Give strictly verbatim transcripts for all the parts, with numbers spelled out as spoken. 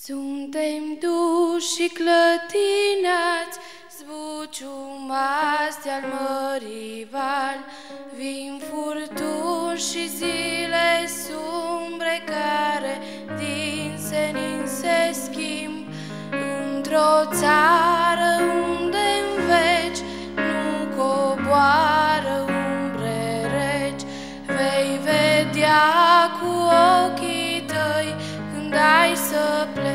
Suntem duși și clătinați, zbuciumați de-al mării val, vin furtuni și zile sumbre care din senin se schimb. Într-o țară unde-n veci nu coboară umbre reci, vei vedea cu ochii tăi când ai să pleci.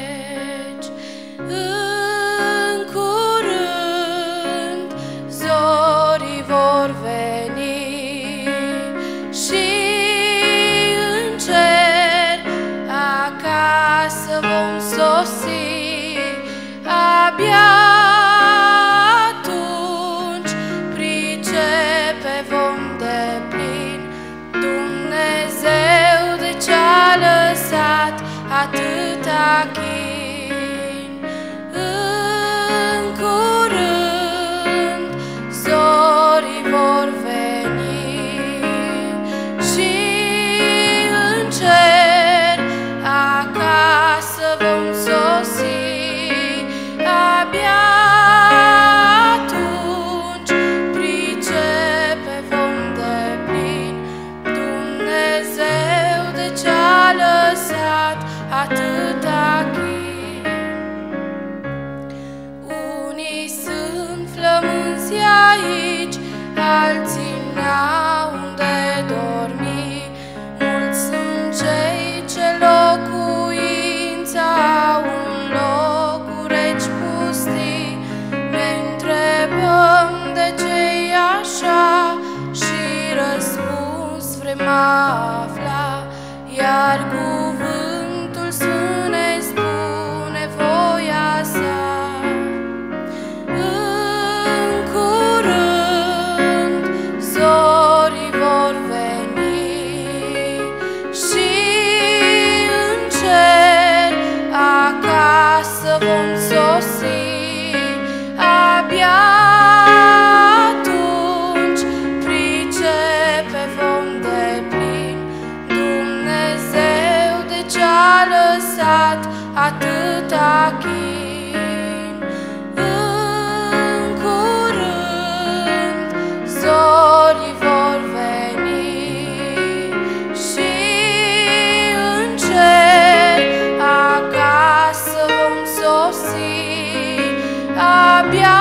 În curând zorii vor veni și în cer acasă vom sosi. Abia atunci pricepe vom deplin Dumnezeu de ce-a lăsat atâta chin. În curând zorii vor veni și în cer acasă vom sosi. Abia atunci pricepe vom deplin Dumnezeu de ce-a lăsat atâta chin. Unii sunt flămânzi aici, alții n-au unde dormi. Mulți sunt cei ce locuința au în locuri reci pustii. Ne întrebăm de ce-i așa și răspuns vrem afla, iar cuvântul sfânt ne spune voia sa. În curând zorii vor veni și în cer acasă vom sosi. Abia atunci pricepe vom deplin Dumnezeu de ce-a lăsat atâta chin. În curând zorii vor veni și în cer acasă vom sosi. Abia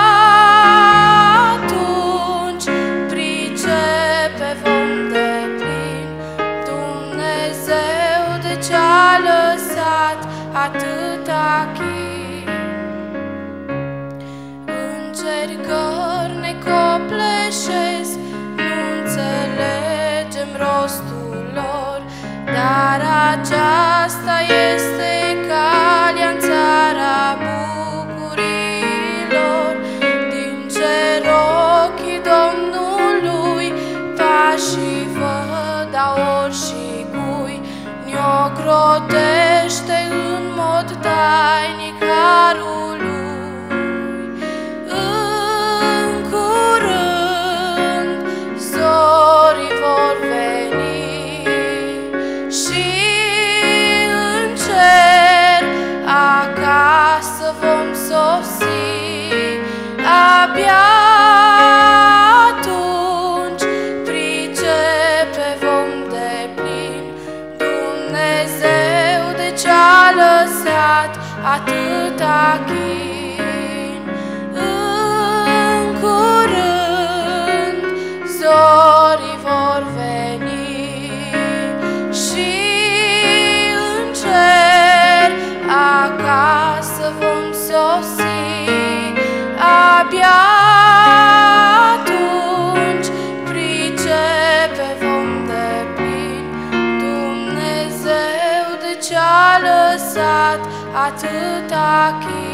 atunci pricepe vom deplin Dumnezeu de ce-a lăsat atâta chin. Încercări ne copleșesc, nu înțelegem rostul lor, dar aceasta este calea în țara bucurilor. Din cer ochii Domnului pașii văd, dar orice cui ne-o crotește în mod tainic harul lui. În curând zorii vor veni și în cer acasă vom sosi. Abia atunci pricepe vom deplin Dumnezeu de ce-a lăsat atâta chin. În curând zorii vor veni și în cer acasă vom sosi. Abia atunci pricepe vom deplin Dumnezeu de ce-a lăsat atâta chin.